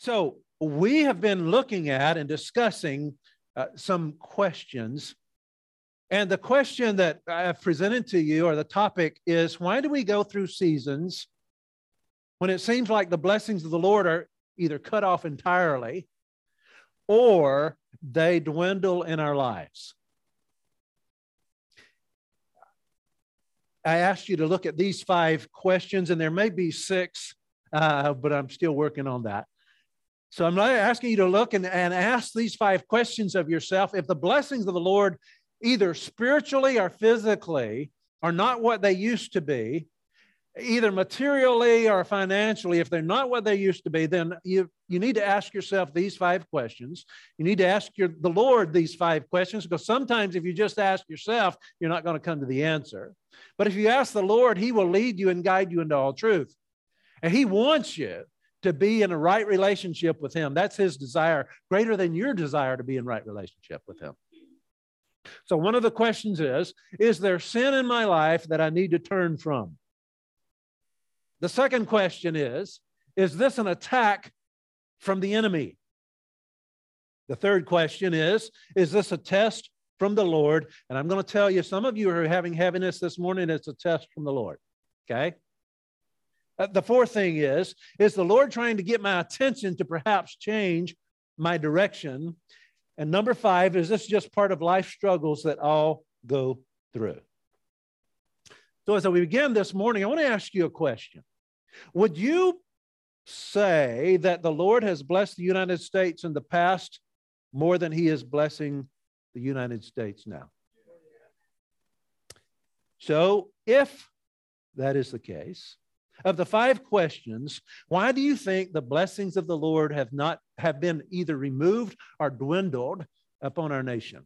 So we have been looking at and discussing some questions. And the question that I have presented to you, or the topic, is why do we go through seasons when it seems like the blessings of the Lord are either cut off entirely or they dwindle in our lives? I asked you to look at these 5 questions, and there may be 6, but I'm still working on that. So I'm asking you to look and ask these 5 questions of yourself. If the blessings of the Lord, either spiritually or physically, are not what they used to be, either materially or financially, if they're not what they used to be, then you need to ask yourself these 5 questions. You need to ask the Lord these 5 questions, because sometimes if you just ask yourself, you're not going to come to the answer. But if you ask the Lord, He will lead you and guide you into all truth. And He wants you to be in a right relationship with Him. That's His desire, greater than your desire to be in right relationship with Him. So one of the questions is there sin in my life that I need to turn from? The second question is this an attack from the enemy? The third question is this a test from the Lord? And I'm going to tell you, some of you are having heaviness this morning. It's a test from the Lord. Okay? The fourth thing is the Lord trying to get my attention to perhaps change my direction? And number 5, is this just part of life struggles that all go through? So as we begin this morning, I want to ask you a question. Would you say that the Lord has blessed the United States in the past more than He is blessing the United States now? So if that is the case, of the 5 questions, why do you think the blessings of the Lord have been either removed or dwindled upon our nation?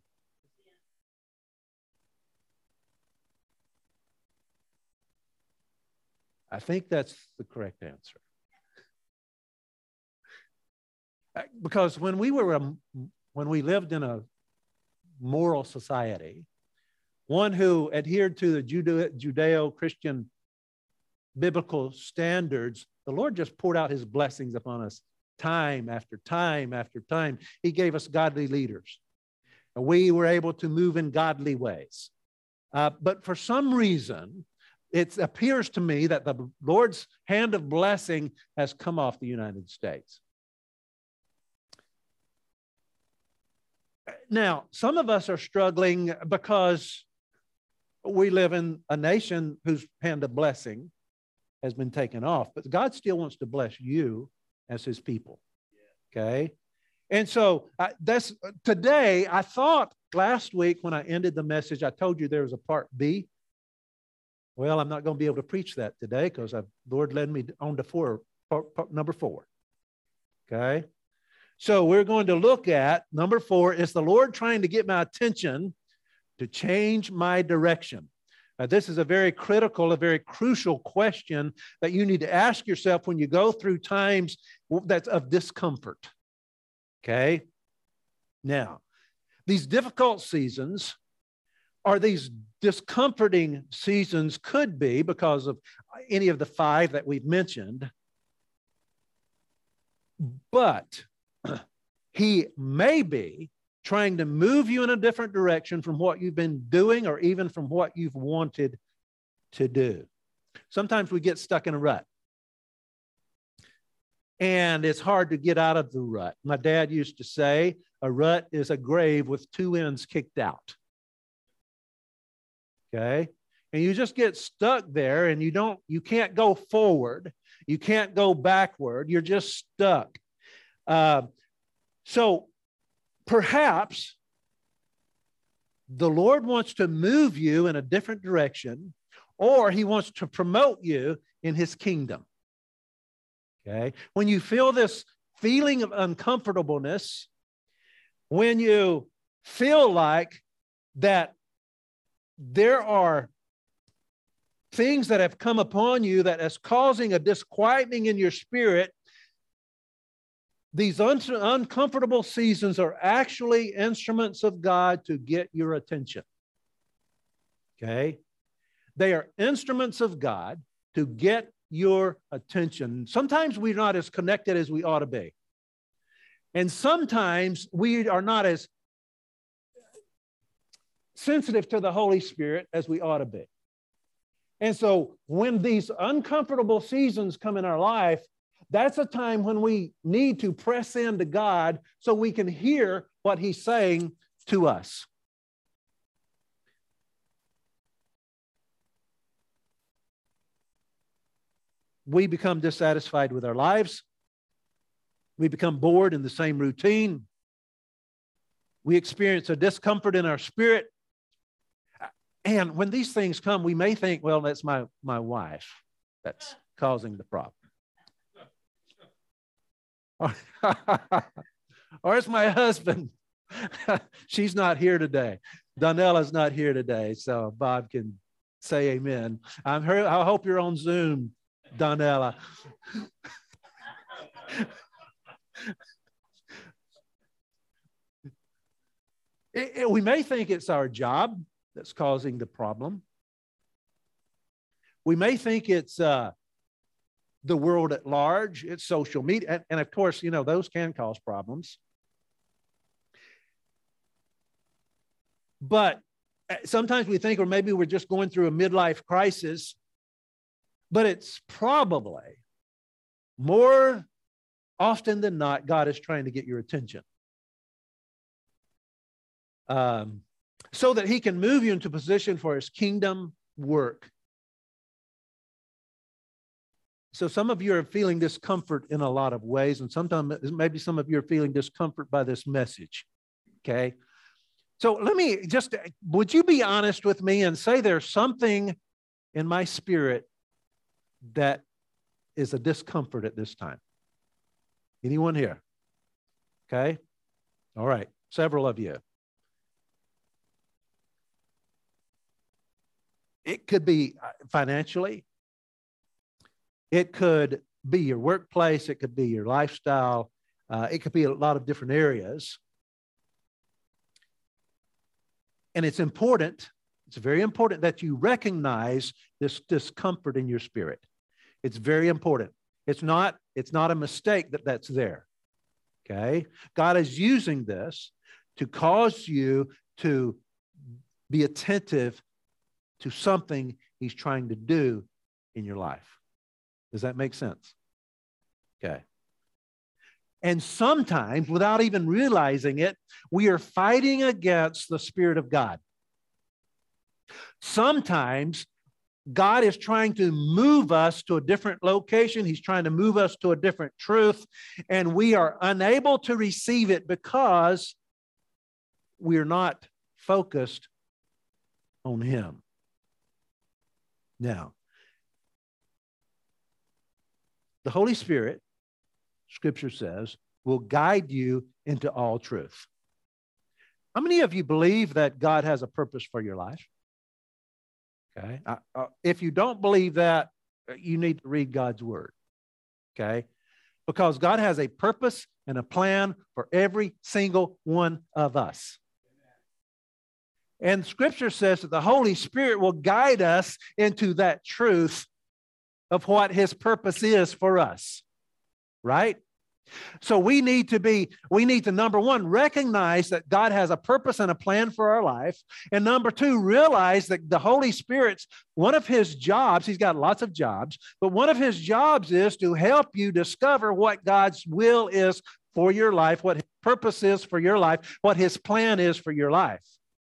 I think that's the correct answer. Because when we lived in a moral society, one who adhered to the Judeo-Christian biblical standards, the Lord just poured out His blessings upon us time after time after time. He gave us godly leaders, and we were able to move in godly ways. But for some reason, it appears to me that the Lord's hand of blessing has come off the United States. Now, some of us are struggling because we live in a nation whose hand of blessing has been taken off, but God still wants to bless you as His people. Okay? And so today, I thought last week when I ended the message, I told you there was a part B. Well, I'm not going to be able to preach that today because the Lord led me on to number 4. Okay? So we're going to look at number 4. Is the Lord trying to get my attention to change my direction? This is a very critical, a very crucial question that you need to ask yourself when you go through times that's of discomfort. Okay? Now, these difficult seasons, or these discomforting seasons, could be because of any of the 5 that we've mentioned, but He may be trying to move you in a different direction from what you've been doing, or even from what you've wanted to do. Sometimes we get stuck in a rut, and it's hard to get out of the rut. My dad used to say, a rut is a grave with 2 ends kicked out. Okay? And you just get stuck there, and you can't go forward. You can't go backward. You're just stuck. So perhaps the Lord wants to move you in a different direction, or He wants to promote you in His kingdom. Okay? When you feel this feeling of uncomfortableness, when you feel like that there are things that have come upon you that is causing a disquieting in your spirit, these uncomfortable seasons are actually instruments of God to get your attention. Okay? They are instruments of God to get your attention. Sometimes we're not as connected as we ought to be. And sometimes we are not as sensitive to the Holy Spirit as we ought to be. And so when these uncomfortable seasons come in our life, that's a time when we need to press into God so we can hear what He's saying to us. We become dissatisfied with our lives. We become bored in the same routine. We experience a discomfort in our spirit. And when these things come, we may think, well, that's my wife that's causing the problem. Or it's my husband. She's not here today. Donella's not here today, so Bob can say amen. I hope you're on Zoom, Donella. We may think it's our job that's causing the problem. We may think it's the world at large, it's social media. And of course, you know, those can cause problems. But sometimes we think, or maybe we're just going through a midlife crisis, but it's probably more often than not, God is trying to get your attention. So that He can move you into position for His kingdom work. So some of you are feeling discomfort in a lot of ways, and sometimes maybe some of you are feeling discomfort by this message, okay? So let me just, would you be honest with me and say there's something in my spirit that is a discomfort at this time? Anyone here? Okay. All right. Several of you. It could be financially. It could be your workplace. It could be your lifestyle. It could be a lot of different areas. And it's important, it's very important that you recognize this discomfort in your spirit. It's very important. It's not a mistake that that's there, okay? God is using this to cause you to be attentive to something He's trying to do in your life. Does that make sense? Okay. And sometimes, without even realizing it, we are fighting against the Spirit of God. Sometimes, God is trying to move us to a different location. He's trying to move us to a different truth, and we are unable to receive it because we are not focused on Him. Now, the Holy Spirit, Scripture says, will guide you into all truth. How many of you believe that God has a purpose for your life? Okay. If you don't believe that, you need to read God's Word. Okay. Because God has a purpose and a plan for every single one of us. And Scripture says that the Holy Spirit will guide us into that truth of what His purpose is for us. Right? So we need to, number one, recognize that God has a purpose and a plan for our life. And number two, realize that the Holy Spirit's, one of His jobs, He's got lots of jobs, but one of His jobs is to help you discover what God's will is for your life, what His purpose is for your life, what His plan is for your life.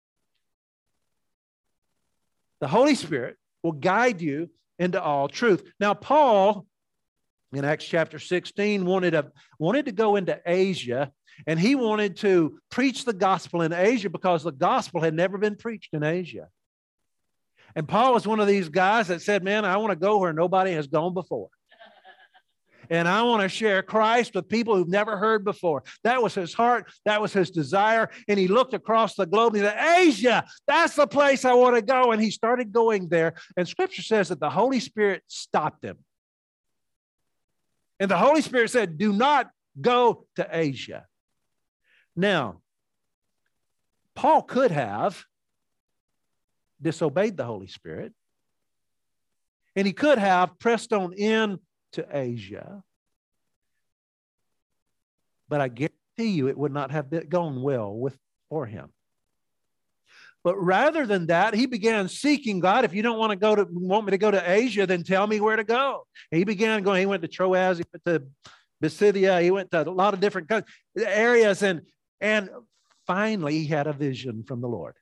The Holy Spirit will guide you into all truth. Now, Paul, in Acts chapter 16, wanted to go into Asia, and he wanted to preach the gospel in Asia because the gospel had never been preached in Asia. And Paul was one of these guys that said, man, I want to go where nobody has gone before. And I want to share Christ with people who've never heard before. That was his heart. That was his desire. And he looked across the globe and he said, Asia, that's the place I want to go. And he started going there. And Scripture says that the Holy Spirit stopped him. And the Holy Spirit said, do not go to Asia. Now, Paul could have disobeyed the Holy Spirit, and he could have pressed on in to Asia. But I guarantee you it would not have gone well for him. But rather than that, he began seeking God. If you don't want me to go to Asia, then tell me where to go. And he began going. He went to Troas. He went to Pisidia. He went to a lot of different areas. And finally, he had a vision from the Lord.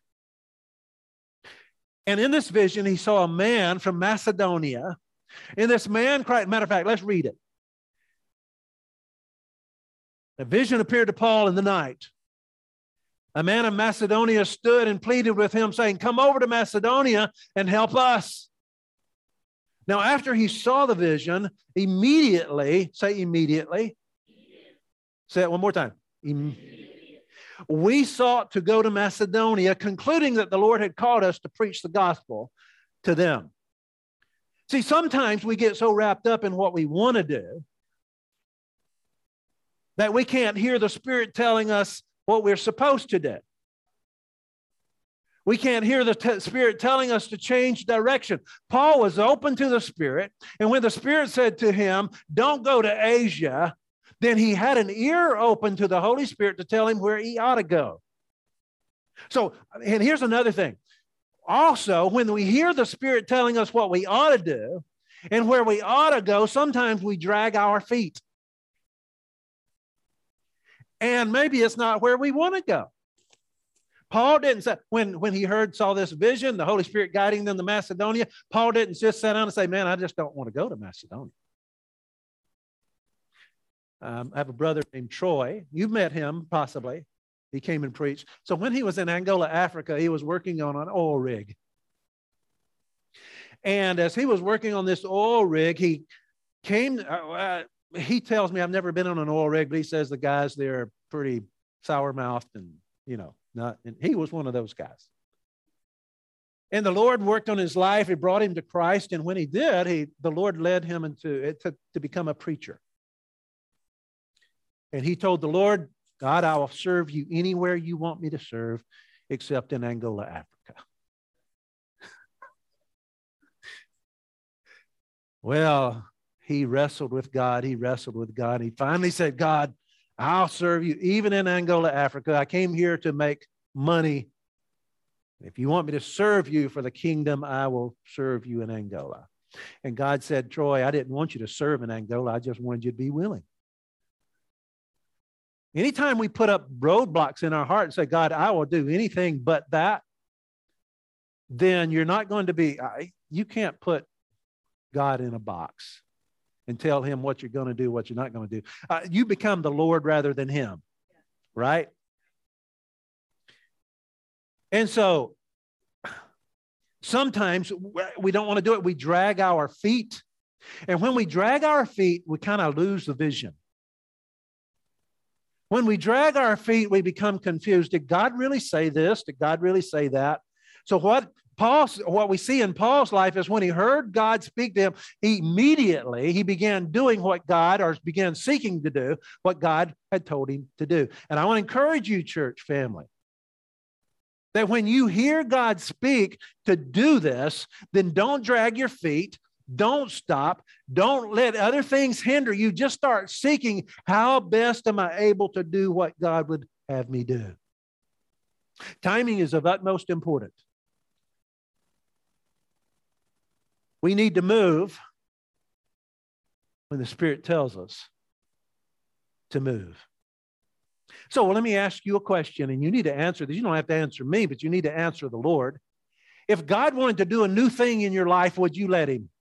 And in this vision, he saw a man from Macedonia. And this man cried, matter of fact, let's read it. A vision appeared to Paul in the night. A man of Macedonia stood and pleaded with him, saying, come over to Macedonia and help us. Now, after he saw the vision, immediately, say immediately. Say it one more time. We sought to go to Macedonia, concluding that the Lord had called us to preach the gospel to them. See, sometimes we get so wrapped up in what we want to do that we can't hear the Spirit telling us what we're supposed to do. We can't hear the Spirit telling us to change direction. Paul was open to the Spirit, and when the Spirit said to him, don't go to Asia, then he had an ear open to the Holy Spirit to tell him where he ought to go. So, and here's another thing. Also, when we hear the Spirit telling us what we ought to do and where we ought to go, sometimes we drag our feet. And maybe it's not where we want to go. Paul didn't say, when he saw this vision, the Holy Spirit guiding them to Macedonia, Paul didn't just sit down and say, man, I just don't want to go to Macedonia. I have a brother named Troy. You've met him, possibly. He came and preached. So when he was in Angola, Africa, he was working on an oil rig. And as he was working on this oil rig, he came, he tells me, I've never been on an oil rig, but he says the guys there are pretty sour-mouthed and, and he was one of those guys. And the Lord worked on his life. He brought him to Christ. And when he did, the Lord led him into it to become a preacher. And he told the Lord, God, I will serve you anywhere you want me to serve, except in Angola, Africa. Well, he wrestled with God. He wrestled with God. He finally said, God, I'll serve you even in Angola, Africa. I came here to make money. If you want me to serve you for the kingdom, I will serve you in Angola. And God said, Troy, I didn't want you to serve in Angola. I just wanted you to be willing. Anytime we put up roadblocks in our heart and say, God, I will do anything but that, then you're not going to be, you can't put God in a box and tell him what you're going to do, what you're not going to do. You become the Lord rather than him, right? And so sometimes we don't want to do it. We drag our feet. And when we drag our feet, we kind of lose the vision. When we drag our feet, we become confused. Did God really say this? Did God really say that? So what we see in Paul's life is when he heard God speak to him, he began doing what God, or began seeking to do what God had told him to do. And I want to encourage you, church family, that when you hear God speak to do this, then don't drag your feet. Don't stop. Don't let other things hinder you. Just start seeking, how best am I able to do what God would have me do? Timing is of utmost importance. We need to move when the Spirit tells us to move. So let me ask you a question, and you need to answer this. You don't have to answer me, but you need to answer the Lord. If God wanted to do a new thing in your life, would you let him?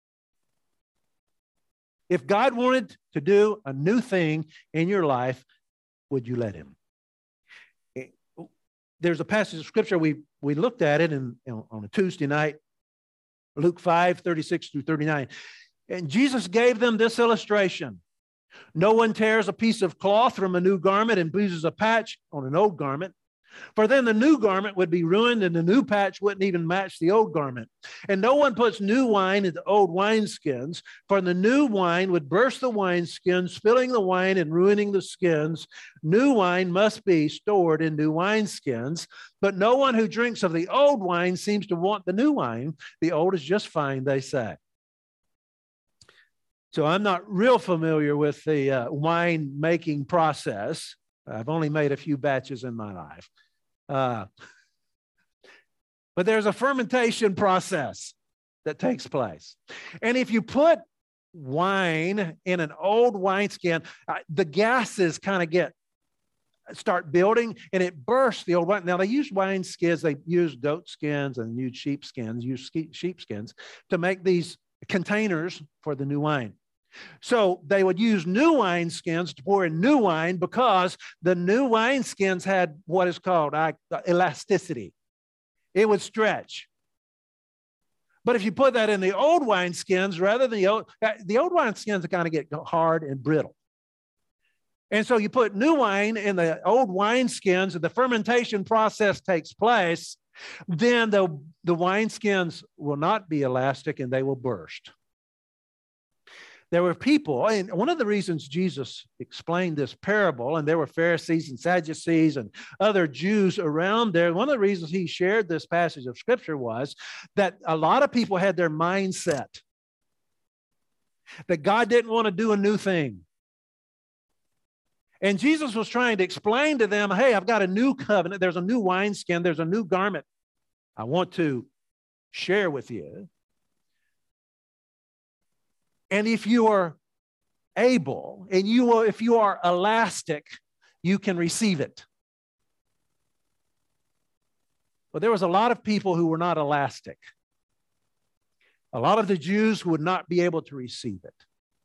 If God wanted to do a new thing in your life, would you let him? There's a passage of scripture, we looked at it on a Tuesday night, Luke 5:36-39. And Jesus gave them this illustration. No one tears a piece of cloth from a new garment and bruises a patch on an old garment. For then the new garment would be ruined and the new patch wouldn't even match the old garment. And no one puts new wine into old wineskins, for the new wine would burst the wineskins, spilling the wine and ruining the skins. New wine must be stored in new wineskins, but no one who drinks of the old wine seems to want the new wine. The old is just fine, they say. So I'm not real familiar with the wine making process. I've only made a few batches in my life. But there's a fermentation process that takes place. And if you put wine in an old wineskin, the gases kind of start building and it bursts the old wine. Now they use wine skins, they use goat skins and use sheep skins to make these containers for the new wine. So they would use new wine skins to pour in new wine because the new wine skins had what is called elasticity. It would stretch. But if you put that in the old wine skins, rather than the old wine skins kind of get hard and brittle. And so you put new wine in the old wine skins and the fermentation process takes place, then the wine skins will not be elastic and they will burst. There were people, and one of the reasons Jesus explained this parable, and there were Pharisees and Sadducees and other Jews around there, one of the reasons he shared this passage of Scripture was that a lot of people had their mindset that God didn't want to do a new thing. And Jesus was trying to explain to them, hey, I've got a new covenant. There's a new wineskin. There's a new garment I want to share with you. And if you are able, and if you are elastic, you can receive it. But there was a lot of people who were not elastic. A lot of the Jews would not be able to receive it.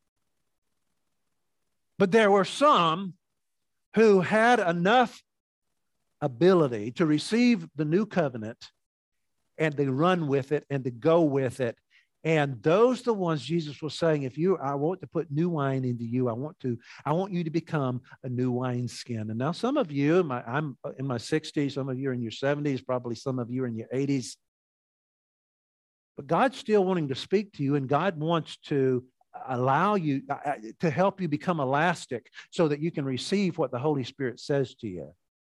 But there were some who had enough ability to receive the new covenant and to run with it and to go with it. And those are the ones Jesus was saying, I want to put new wine into you. I want you to become a new wineskin. And now some of you, I'm in my 60s, some of you are in your 70s, probably some of you are in your 80s. But God's still wanting to speak to you, and God wants to allow you, to help you become elastic so that you can receive what the Holy Spirit says to you.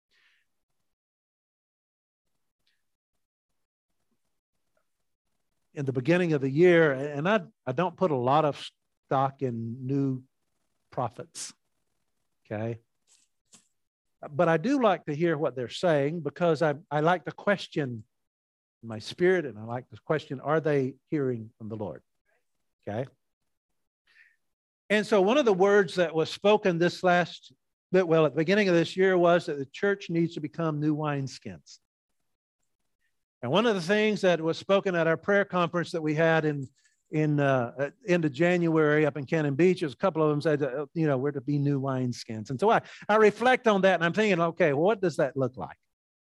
In the beginning of the year, and I don't put a lot of stock in new prophets, okay? But I do like to hear what they're saying because I like to question my spirit, and I like to question, are they hearing from the Lord, okay? And so one of the words that was spoken at the beginning of this year was that the church needs to become new wineskins. And one of the things that was spoken at our prayer conference that we had in end of January up in Cannon Beach, is a couple of them said, we're to be new wineskins. And so I reflect on that and I'm thinking, okay, well, what does that look like?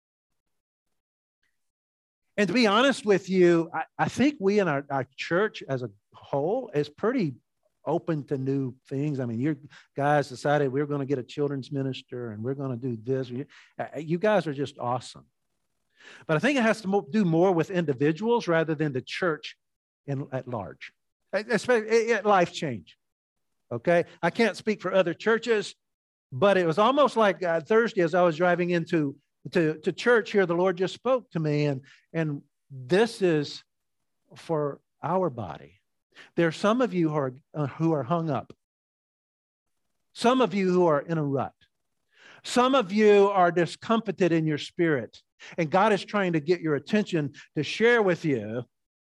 And to be honest with you, I think we in our church as a whole is pretty open to new things. I mean, you guys decided we're going to get a children's minister and we're going to do this. You guys are just awesome. But I think it has to do more with individuals rather than the church at large, especially at Life Change. Okay, I can't speak for other churches, but it was almost like Thursday as I was driving into church here, the Lord just spoke to me, and this is for our body. There are some of you who are hung up. Some of you who are in a rut. Some of you are discomfited in your spirit. And God is trying to get your attention to share with you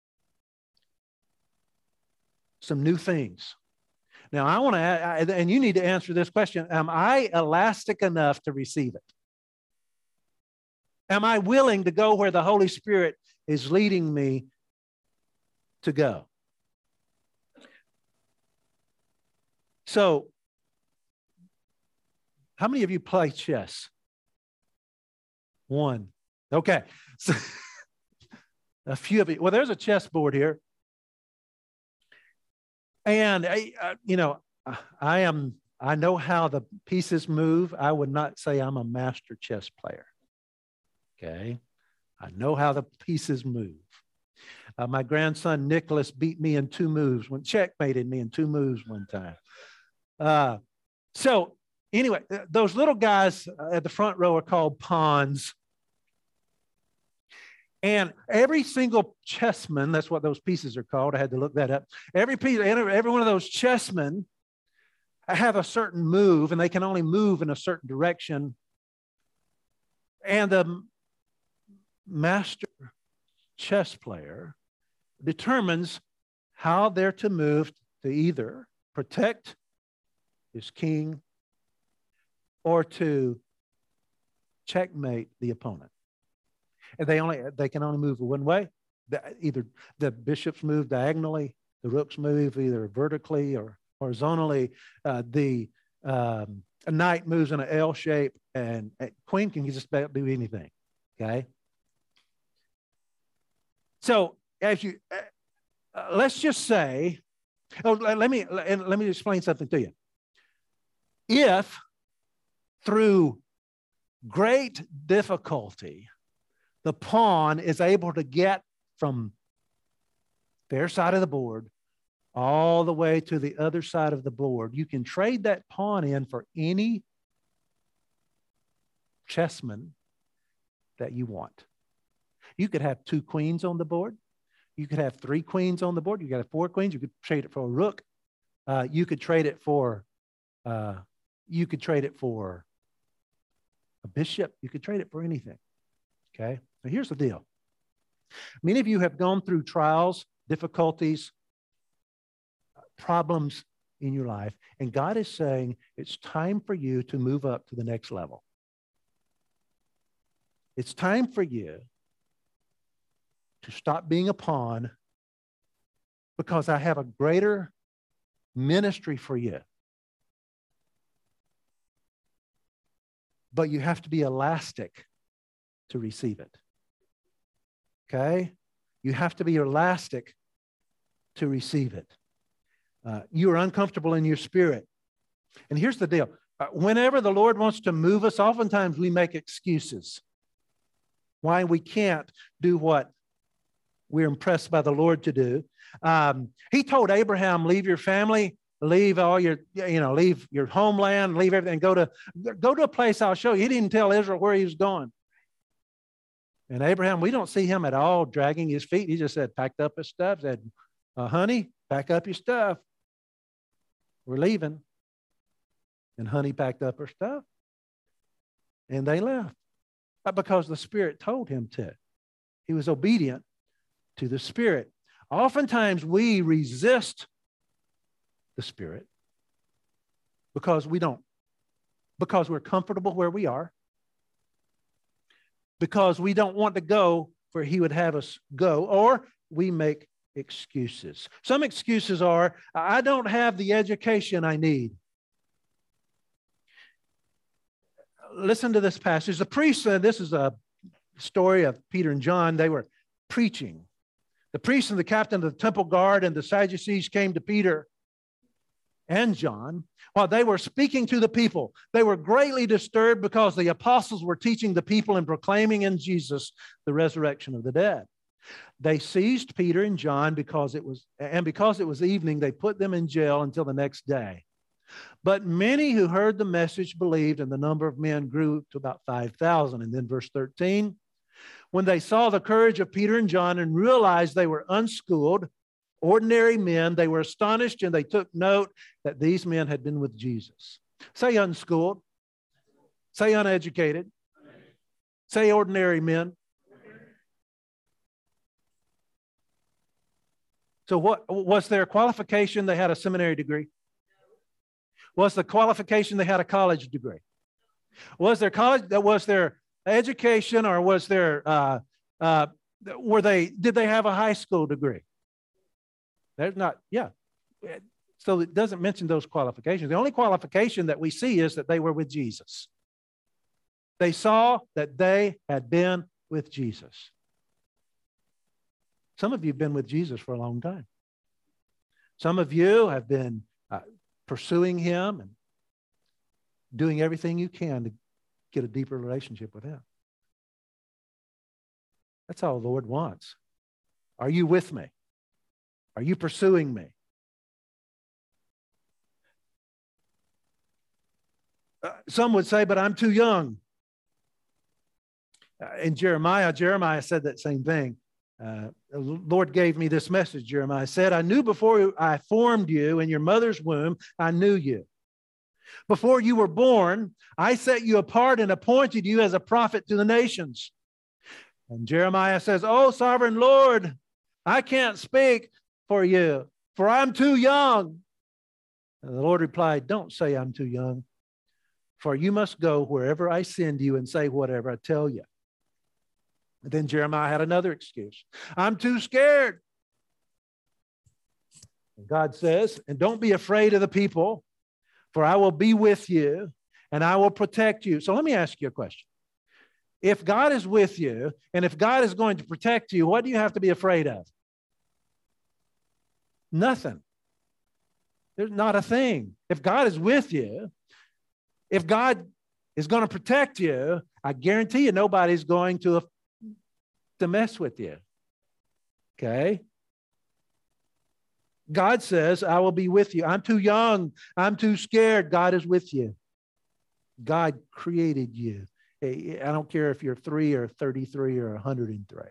some new things. Now, I want to, and you need to answer this question. Am I elastic enough to receive it? Am I willing to go where the Holy Spirit is leading me to go? So, how many of you play chess? One. Okay. So, a few of you. Well, there's a chessboard here. And, I know how the pieces move. I would not say I'm a master chess player. Okay. I know how the pieces move. My grandson, Nicholas, beat me in 2 moves, checkmated me in 2 moves one time. So anyway, those little guys at the front row are called pawns. And every single chessman, that's what those pieces are called. I had to look that up. Every one of those chessmen have a certain move, and they can only move in a certain direction. And the master chess player determines how they're to move to either protect his king or to checkmate the opponent. And they can only move one way. Either the bishops move diagonally, the rooks move either vertically or horizontally. The knight moves in an L shape, and queen can just about do anything. Okay. So as you let's just say, let me explain something to you. If through great difficulty the pawn is able to get from their side of the board all the way to the other side of the board, you can trade that pawn in for any chessman that you want. You could have 2 queens on the board. You could have 3 queens on the board. You could have 4 queens. You could trade it for a rook. You could trade it for a bishop. You could trade it for anything. Okay. Now here's the deal. Many of you have gone through trials, difficulties, problems in your life, and God is saying it's time for you to move up to the next level. It's time for you to stop being a pawn, because I have a greater ministry for you. But you have to be elastic to receive it. Okay? You have to be elastic to receive it. You are uncomfortable in your spirit. And here's the deal. Whenever the Lord wants to move us, oftentimes we make excuses why we can't do what we're impressed by the Lord to do. He told Abraham, leave your family, leave all your, leave your homeland, leave everything, go to a place I'll show you. He didn't tell Israel where he was going. And Abraham, we don't see him at all dragging his feet. He just said, packed up his stuff, said, honey, pack up your stuff. We're leaving. And honey packed up her stuff. And they left. Because the Spirit told him to. He was obedient to the Spirit. Oftentimes we resist the Spirit because we're comfortable where we are, because we don't want to go where he would have us go, or we make excuses. Some excuses are, I don't have the education I need. Listen to this passage. The priest said, this is a story of Peter and John. They were preaching. The priest and the captain of the temple guard and the Sadducees came to Peter and John while they were speaking to the people. They were greatly disturbed because the apostles were teaching the people and proclaiming in Jesus the resurrection of the dead. They seized Peter and John because it was evening, they put them in jail until the next day. But many who heard the message believed, and the number of men grew to about 5,000. And then verse 13, when they saw the courage of Peter and John and realized they were unschooled, ordinary men, they were astonished, and they took note that these men had been with Jesus. Say unschooled. Say uneducated. Say ordinary men. So what was their qualification? They had a seminary degree. Was the qualification they had a college degree? Was their education, or was their did they have a high school degree? There's not, yeah. So it doesn't mention those qualifications. The only qualification that we see is that they were with Jesus. They saw that they had been with Jesus. Some of you have been with Jesus for a long time. Some of you have been pursuing him and doing everything you can to get a deeper relationship with him. That's all the Lord wants. Are you with me? Are you pursuing me? Some would say, but I'm too young. In Jeremiah said that same thing. The Lord gave me this message, Jeremiah said, I knew before I formed you in your mother's womb, I knew you. Before you were born, I set you apart and appointed you as a prophet to the nations. And Jeremiah says, oh, sovereign Lord, I can't speak for you, for I'm too young. And the Lord replied, don't say I'm too young, for you must go wherever I send you and say whatever I tell you. And then Jeremiah had another excuse. I'm too scared. And God says, and don't be afraid of the people, for I will be with you and I will protect you. So let me ask you a question. If God is with you and if God is going to protect you, what do you have to be afraid of? Nothing. There's not a thing. If God is with you, if God is going to protect you, I guarantee you nobody's going to mess with you. Okay? God says, I will be with you. I'm too young. I'm too scared. God is with you. God created you. I don't care if you're 3 or 33 or 103.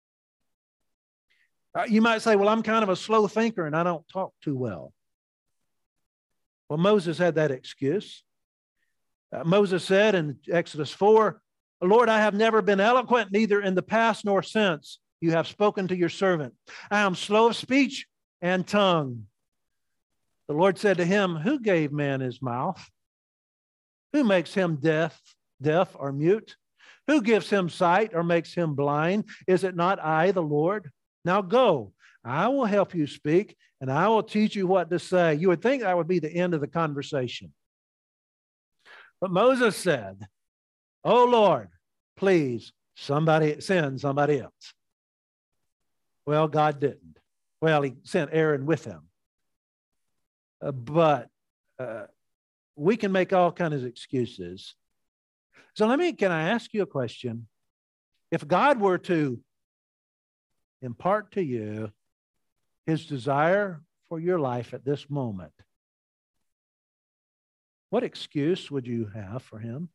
You might say, well, I'm kind of a slow thinker and I don't talk too well. Well, Moses had that excuse. Moses said in Exodus 4, Lord, I have never been eloquent, neither in the past nor since you have spoken to your servant. I am slow of speech and tongue. The Lord said to him, who gave man his mouth? Who makes him deaf or mute? Who gives him sight or makes him blind? Is it not I, the Lord? Now go, I will help you speak, and I will teach you what to say. You would think that would be the end of the conversation. But Moses said, oh Lord, please, send somebody else. Well, God didn't. Well, he sent Aaron with him. But we can make all kinds of excuses. So can I ask you a question? If God were to impart to you his desire for your life at this moment, what excuse would you have for him?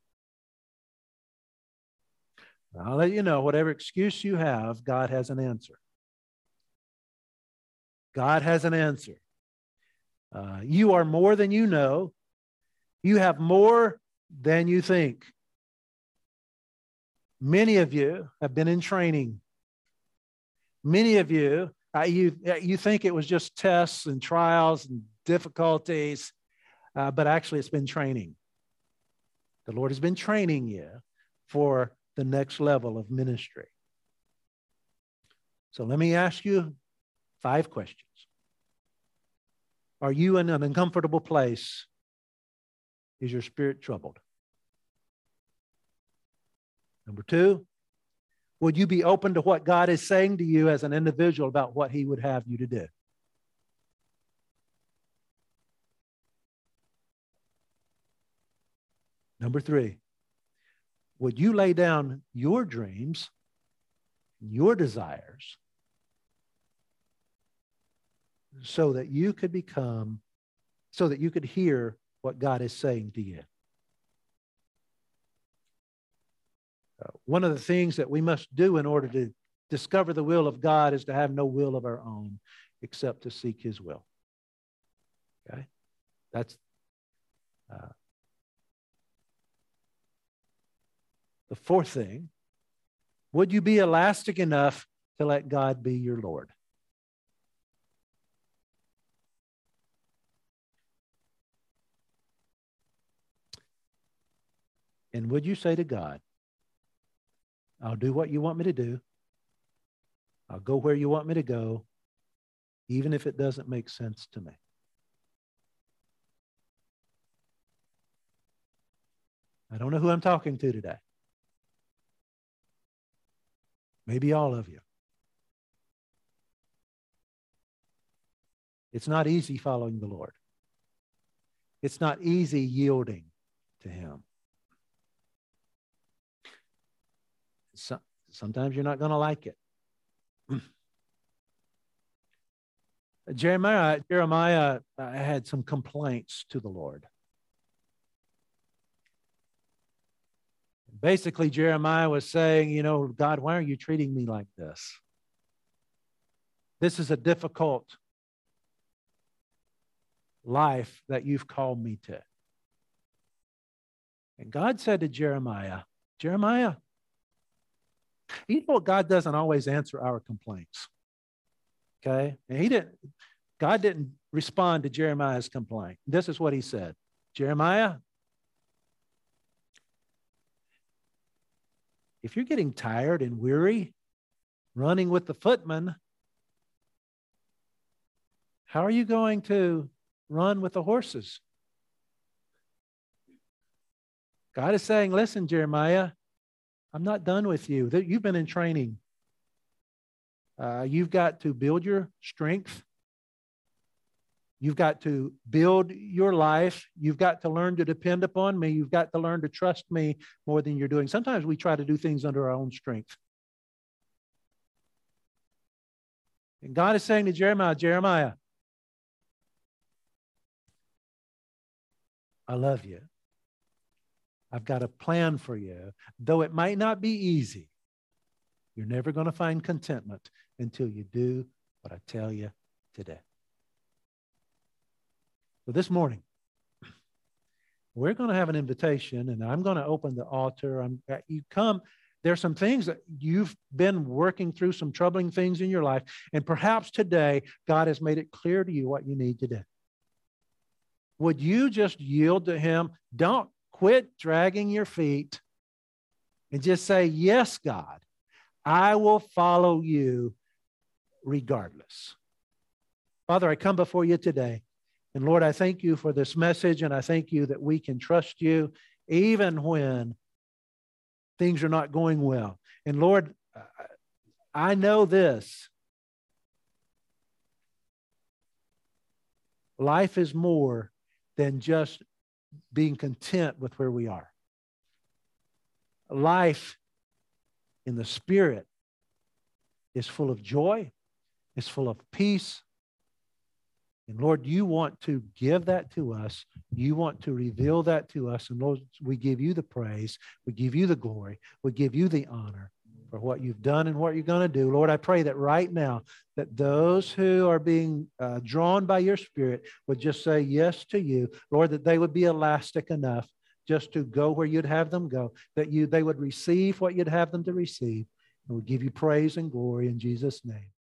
I'll let you know, whatever excuse you have, God has an answer. God has an answer. You are more than you know. You have more than you think. Many of you have been in training. Many of you, you think it was just tests and trials and difficulties, but actually it's been training. The Lord has been training you for the next level of ministry. So let me ask you 5 questions. Are you in an uncomfortable place? Is your spirit troubled? Number 2, would you be open to what God is saying to you as an individual about what he would have you to do? Number 3, would you lay down your dreams, your desires, so that you could hear what God is saying to you? One of the things that we must do in order to discover the will of God is to have no will of our own except to seek his will. Okay? That's the 4th thing. Would you be elastic enough to let God be your Lord? And would you say to God, I'll do what you want me to do. I'll go where you want me to go, even if it doesn't make sense to me. I don't know who I'm talking to today. Maybe all of you. It's not easy following the Lord. It's not easy yielding to him. Sometimes you're not going to like it. Jeremiah had some complaints to the Lord. Basically, Jeremiah was saying, God, why are you treating me like this? This is a difficult life that you've called me to. And God said to Jeremiah, Jeremiah, you know what? God doesn't always answer our complaints. Okay? And God didn't respond to Jeremiah's complaint. This is what he said. Jeremiah, if you're getting tired and weary, running with the footmen, how are you going to run with the horses? God is saying, listen, Jeremiah, I'm not done with you. You've been in training. You've got to build your strength. You've got to build your life. You've got to learn to depend upon me. You've got to learn to trust me more than you're doing. Sometimes we try to do things under our own strength. And God is saying to Jeremiah, Jeremiah, I love you. I've got a plan for you. Though it might not be easy, you're never going to find contentment until you do what I tell you today. So this morning, we're going to have an invitation, and I'm going to open the altar. You come. There's some things that you've been working through, some troubling things in your life, and perhaps today God has made it clear to you what you need to do. Would you just yield to Him? Don't quit dragging your feet and just say, yes, God, I will follow you regardless. Father, I come before you today. And Lord, I thank you for this message, and I thank you that we can trust you even when things are not going well. And Lord, I know this. Life is more than just being content with where we are. Life in the Spirit is full of joy, is full of peace. And Lord, you want to give that to us. You want to reveal that to us. And Lord, we give you the praise. We give you the glory. We give you the honor for what you've done and what you're going to do. Lord, I pray that right now, that those who are being drawn by your Spirit would just say yes to you. Lord, that they would be elastic enough just to go where you'd have them go, that they would receive what you'd have them to receive. And we give you praise and glory in Jesus' name.